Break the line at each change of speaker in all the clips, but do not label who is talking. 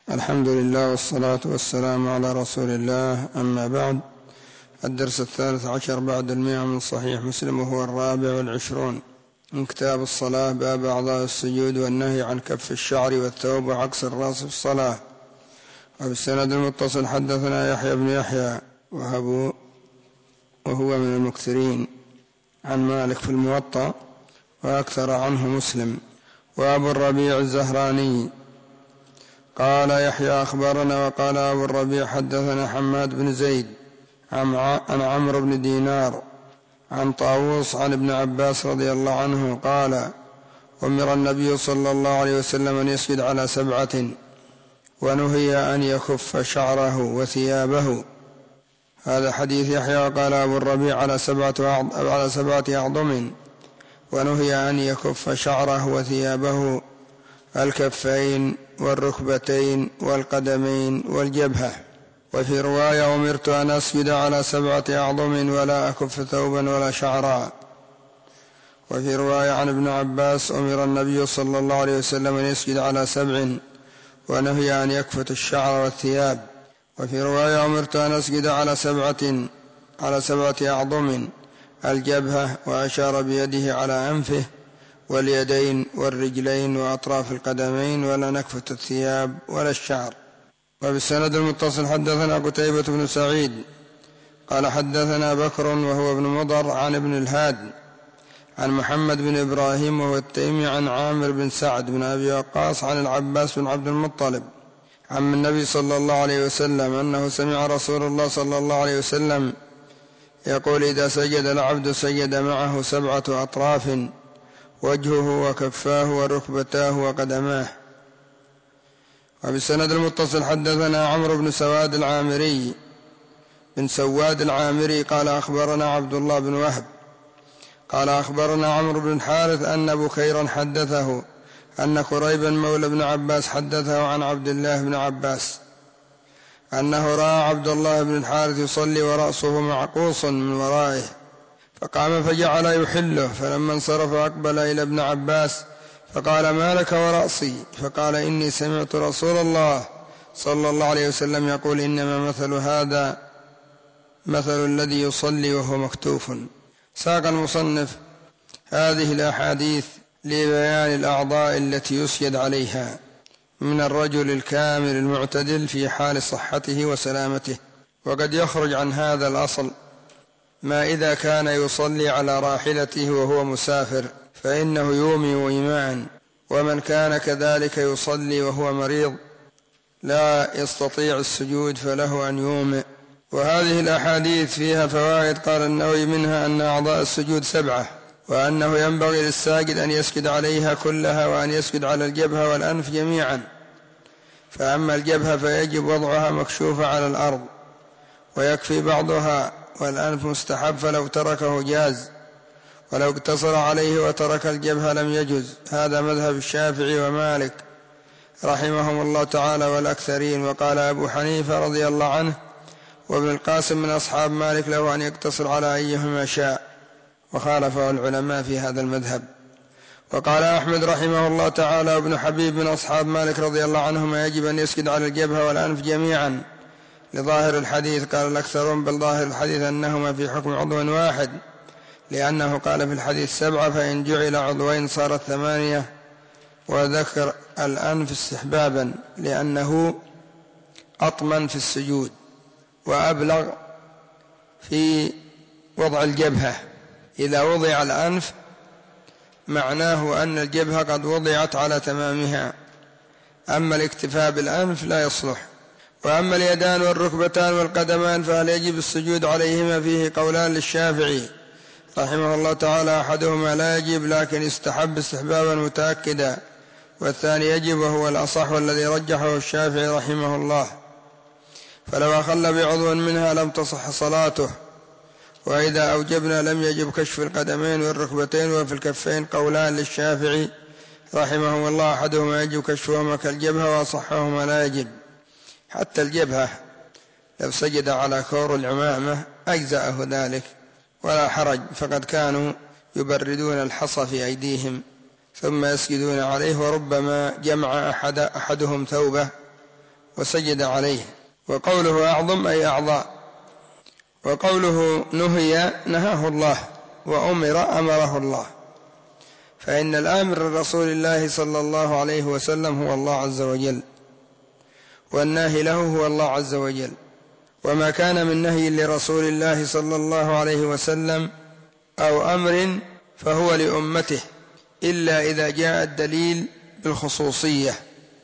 الحمد لله والصلاة والسلام على رسول الله، أما بعد. الدرس 13 بعد 100 من صحيح مسلم، وهو 24 من كتاب الصلاة، باب أعضاء السجود والنهي عن كف الشعر والثوب وعكس الرأس في الصلاة. وبالسند المتصل حدثنا يحيى بن يحيى وهو من المكثرين عن مالك في الموطأ، وأكثر عنه مسلم. وأبو الربيع الزهراني قال يحيى أخبرنا، وقال أبو الربيع حدثنا حماد بن زيد عن عمرو بن دينار عن طاووس عن ابن عباس رضي الله عنه قال: أمر النبي صلى الله عليه وسلم أن يسجد على 7، ونهي أن يكف شعره وثيابه. هذا حديث يحيى. وقال أبو الربيع على 7 أعظم، ونهي أن يكف شعره وثيابه الكفين والركبتين والقدمين والجبهة. وفي رواية: أمرت أن أسجد على 7 أعظم ولا أكف ثوبا ولا شعرا. وفي رواية عن ابن عباس: أمر النبي صلى الله عليه وسلم أن يسجد على 7، ونهي أن يكفت الشعر والثياب. وفي رواية: أمرت أن أسجد على 7 أعظم الجبهة، وأشار بيده على أنفه واليدين والرجلين وأطراف القدمين، ولا نكفت الثياب ولا الشعر. وبالسند المتصل حدثنا قتيبة بن سعيد قال حدثنا بكر وهو ابن مضر عن ابن الهاد عن محمد بن إبراهيم وهو التيمي عن عامر بن سعد بن أبي وقاص عن العباس بن عبد المطلب عم النبي صلى الله عليه وسلم أنه سمع رسول الله صلى الله عليه وسلم يقول: إذا سجد العبد سجد معه 7 أطراف: وجهه وكفاه وركبتاه وقدماه. وبالسند المتصل حدثنا عمرو بن سواد العامري قال أخبرنا عبد الله بن وهب قال أخبرنا عمرو بن الحارث أن بكيرا حدثه أن قريبا مولى بن عباس حدثه عن عبد الله بن عباس أنه رأى عبد الله بن الحارث يصلي ورأسه معقوص من ورائه، فقام فجعل يحله، فلما انصرف أقبل إلى ابن عباس فقال: ما لك ورأسي؟ فقال: إني سمعت رسول الله صلى الله عليه وسلم يقول: إنما مثل هذا مثل الذي يصلي وهو مكتوف. ساق المصنف هذه الأحاديث لبيان الأعضاء التي يسجد عليها من الرجل الكامل المعتدل في حال صحته وسلامته. وقد يخرج عن هذا الأصل ما إذا كان يصلي على راحلته وهو مسافر فإنه يومئ إيماء، ومن كان كذلك يصلي وهو مريض لا يستطيع السجود فله أن يومئ. وهذه الأحاديث فيها فوائد. قال النووي: منها أن أعضاء السجود 7، وأنه ينبغي للساجد أن يسجد عليها كلها، وأن يسجد على الجبهة والأنف جميعا. فأما الجبهة فيجب وضعها مكشوفة على الأرض، ويكفي بعضها، والأنف مستحب فلو تركه جاز، ولو اقتصر عليه وترك الجبهة لم يجز. هذا مذهب الشافعي ومالك رحمهم الله تعالى والأكثرين. وقال أبو حنيفة رضي الله عنه وابن القاسم من أصحاب مالك له أن يقتصر على أيهما شاء، وخالفه العلماء في هذا المذهب. وقال أحمد رحمه الله تعالى وابن حبيب من أصحاب مالك رضي الله عنهما: يجب أن يسجد على الجبهة والأنف جميعا لظاهر الحديث. قال الأكثرون بل ظاهر الحديث أنهما في حكم عضو واحد، لأنه قال في الحديث 7، فإن جعل عضوين صارت 8، وذكر الأنف استحبابا لأنه أطمن في السجود وأبلغ في وضع الجبهة. إذا وضع الأنف معناه أن الجبهة قد وضعت على تمامها، أما الاكتفاء بالأنف لا يصلح. وأما اليدان والركبتان والقدمان فهل يجب السجود عليهما؟ فيه قولان للشافعي رحمه الله تعالى: أحدهما لا يجب لكن يستحب استحبابا متأكدا، والثاني يجب وهو الأصح والذي رجحه الشافعي رحمه الله. فلو أخل بعضو منها لم تصح صلاته. وإذا أوجبنا لم يجب كشف القدمين والركبتين. وفي الكفين قولان للشافعي رحمه الله: أحدهما يجب كشفهما كالجبهة، وأصحهما لا يجب. حتى الجبهة لو سجد على كور العمامة أجزأه ذلك ولا حرج، فقد كانوا يبردون الحصى في أيديهم ثم يسجدون عليه، وربما جمع أحدهم ثوبه وسجد عليه. وقوله أعظم أي أعضاء، وقوله نهي نهاه الله، وأمر أمره الله، فإن الآمر لرسول الله صلى الله عليه وسلم هو الله عز وجل، والناهي له هو الله عز وجل. وما كان من نهي لرسول الله صلى الله عليه وسلم أو أمر فهو لأمته، إلا إذا جاء الدليل بالخصوصية،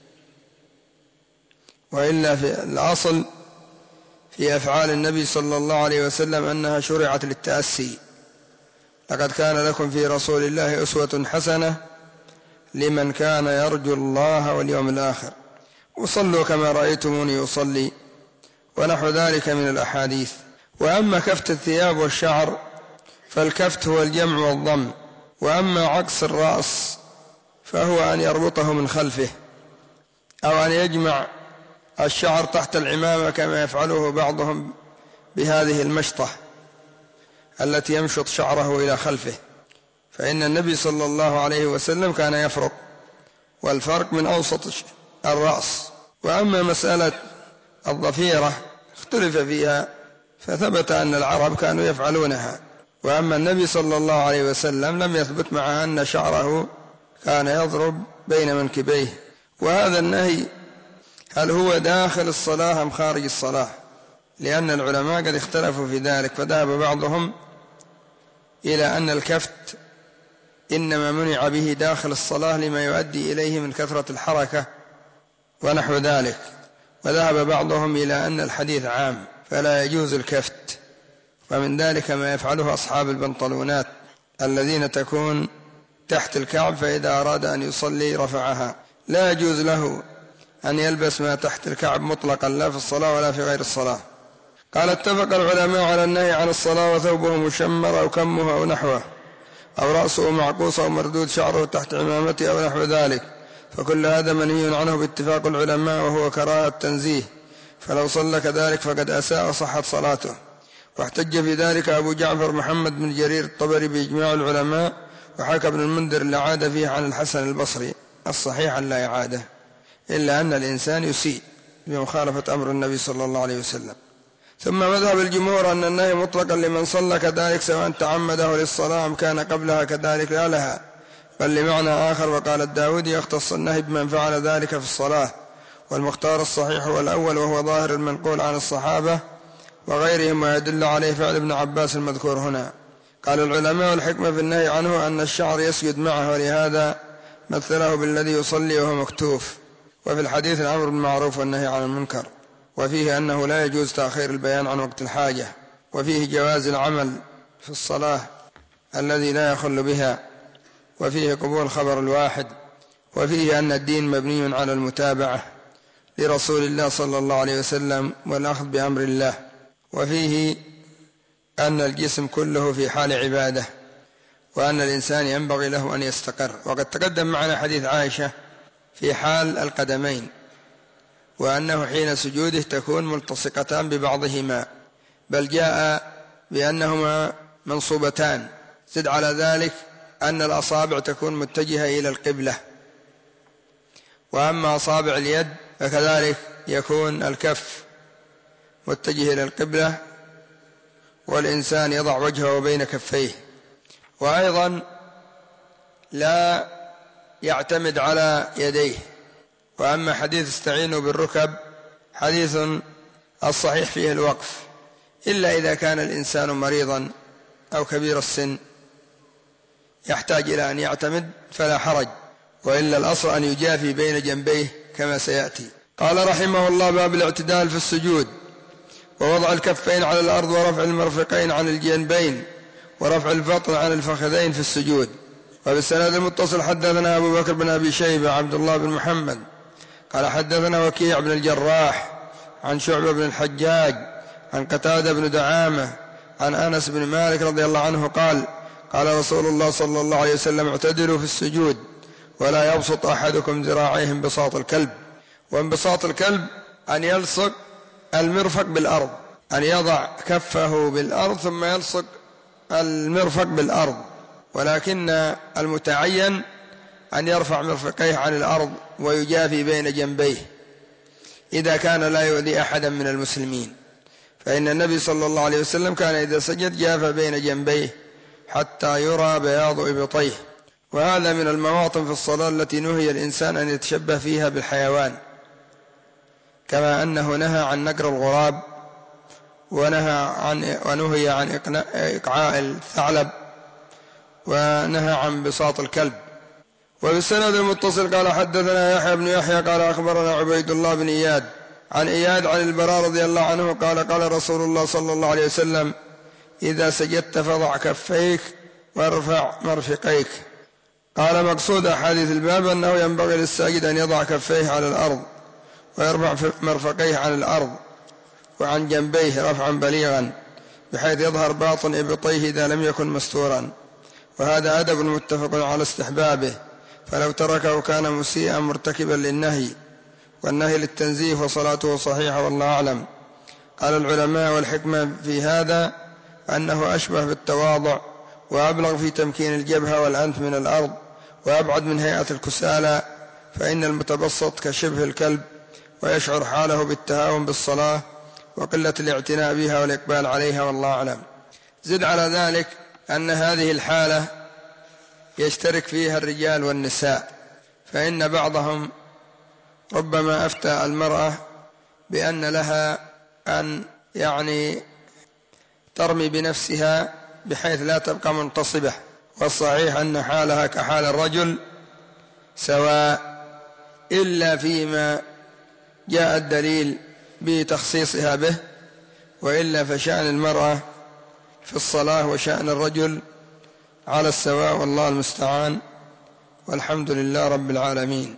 وإلا في الأصل في أفعال النبي صلى الله عليه وسلم أنها شرعت للتأسي. لقد كان لكم في رسول الله أسوة حسنة لمن كان يرجو الله واليوم الآخر، وصلوا كما رأيتموني أصلي، ونحو ذلك من الأحاديث. وأما كفت الثياب والشعر فالكفت هو الجمع والضم، وأما عقص الرأس فهو أن يربطه من خلفه، أو أن يجمع الشعر تحت العمامة كما يفعله بعضهم بهذه المشطة التي يمشط شعره إلى خلفه، فإن النبي صلى الله عليه وسلم كان يفرق، والفرق من أوسط الرأس. وأما مسألة الضفيرة اختلف فيها، فثبت أن العرب كانوا يفعلونها، وأما النبي صلى الله عليه وسلم لم يثبت مع أن شعره كان يضرب بين منكبيه. وهذا النهي هل هو داخل الصلاة أم خارج الصلاة؟ لأن العلماء قد اختلفوا في ذلك، فذهب بعضهم إلى أن الكفت إنما منع به داخل الصلاة لما يؤدي إليه من كثرة الحركة ونحو ذلك، وذهب بعضهم إلى أن الحديث عام فلا يجوز الكفت. ومن ذلك ما يفعله أصحاب البنطلونات الذين تكون تحت الكعب، فإذا أراد أن يصلي رفعها. لا يجوز له أن يلبس ما تحت الكعب مطلقا، لا في الصلاة ولا في غير الصلاة. قال اتفق العلماء على النهي عن الصلاة وثوبه مشمر أو كمه أو نحوه، أو رأسه معقوص أو مردود شعره تحت عمامته أو نحو ذلك، فكل هذا منهي عنه باتفاق العلماء، وهو كراهة تنزيه، فلو صلى كذلك فقد أساء صحت صلاته. واحتج في ذلك أبو جعفر محمد بن جرير الطبري بإجماع العلماء، وحكى ابن المنذر الإعادة فيه عن الحسن البصري. الصحيح أن لا إعادة، إلا أن الإنسان يسيء بمخالفة أمر النبي صلى الله عليه وسلم. ثم مذهب الجمهور أن النهي مطلقا لمن صلى كذلك سواء تعمده للصلاة أم كان قبلها كذلك، لا لها بل لمعنى آخر. وقال الداودي يختص النهي بمن فعل ذلك في الصلاة، والمختار الصحيح هو الأول، وهو ظاهر المنقول عن الصحابة وغيرهم، ويدل عليه فعل ابن عباس المذكور هنا. قال العلماء الحكمة في النهي عنه أن الشعر يسجد معه، ولهذا مثله بالذي يصلي وهو مكتوف. وفي الحديث الأمر بالمعروف والنهي عن المنكر، وفيه أنه لا يجوز تأخير البيان عن وقت الحاجة، وفيه جواز العمل في الصلاة الذي لا يخل بها، وفيه قبول خبر الواحد، وفيه أن الدين مبني على المتابعة لرسول الله صلى الله عليه وسلم والأخذ بأمر الله، وفيه أن الجسم كله في حال عبادة، وأن الإنسان ينبغي له أن يستقر. وقد تقدم معنا حديث عائشة في حال القدمين، وأنه حين سجوده تكون ملتصقتان ببعضهما، بل جاء بأنهما منصوبتان. زد على ذلك أن الأصابع تكون متجهة إلى القبلة، وأما أصابع اليد فكذلك يكون الكف متجه إلى القبلة، والإنسان يضع وجهه بين كفيه. وأيضا لا يعتمد على يديه. وأما حديث استعينوا بالركب حديث الصحيح فيه الوقف، إلا إذا كان الإنسان مريضا أو كبير السن يحتاج إلى أن يعتمد فلا حرج، وإلا الأصل أن يجافي بين جنبيه كما سيأتي. قال رحمه الله: باب الاعتدال في السجود، ووضع الكفين على الأرض، ورفع المرفقين عن الجنبين، ورفع البطن عن الفخذين في السجود. وبالسند المتصل حدثنا أبو بكر بن أبي شيبة عبد الله بن محمد قال حدثنا وكيع بن الجراح عن شعبة بن الحجاج عن قتادة بن دعامة عن أنس بن مالك رضي الله عنه قال: قال رسول الله صلى الله عليه وسلم: اعتدلوا في السجود ولا يبسط أحدكم ذراعيه انبساط الكلب. وانبساط الكلب أن يلصق المرفق بالأرض، أن يضع كفه بالأرض ثم يلصق المرفق بالأرض، ولكن المتعين أن يرفع مرفقيه عن الأرض ويجافي بين جنبيه، إذا كان لا يؤذي أحدا من المسلمين، فإن النبي صلى الله عليه وسلم كان إذا سجد جاف بين جنبيه حتى يرى بياض إبطيه. وهذا من المواطن في الصلاة التي نهي الإنسان أن يتشبه فيها بالحيوان، كما أنه نهى عن نقر الغراب، ونهي عن إقعاء الثعلب، ونهى عن بساط الكلب. وبالسند المتصل قال حدثنا يحيى بن يحيى قال أخبرنا عبيد الله بن إياد عن إياد عن البراء رضي الله عنه قال رسول الله صلى الله عليه وسلم: إذا سجدت فضع كفيك وارفع مرفقيك. قال مقصود أحاديث الباب أنه ينبغي للساجد أن يضع كفيه على الأرض ويرفع مرفقيه عن الأرض وعن جنبيه رفعا بليغا بحيث يظهر باطن إبطيه إذا لم يكن مستورا، وهذا أدب متفق على استحبابه، فلو تركه كان مسيئا مرتكبا للنهي، والنهي للتنزيه وصلاته صحيحة والله أعلم. قال العلماء: والحكمة في هذا أنه أشبه بالتواضع وأبلغ في تمكين الجبهة والأنف من الأرض وأبعد من هيئة الكسالى، فإن المتبسط كشبه الكلب ويشعر حاله بالتهاون بالصلاة وقلة الاعتناء بها والإقبال عليها والله أعلم. زد على ذلك أن هذه الحالة يشترك فيها الرجال والنساء، فإن بعضهم ربما أفتى المرأة بأن لها أن ترمي بنفسها بحيث لا تبقى منتصبة، والصحيح أن حالها كحال الرجل سواء، إلا فيما جاء الدليل بتخصيصها به، وإلا فشأن المرأة في الصلاة وشأن الرجل على السواء، والله المستعان، والحمد لله رب العالمين.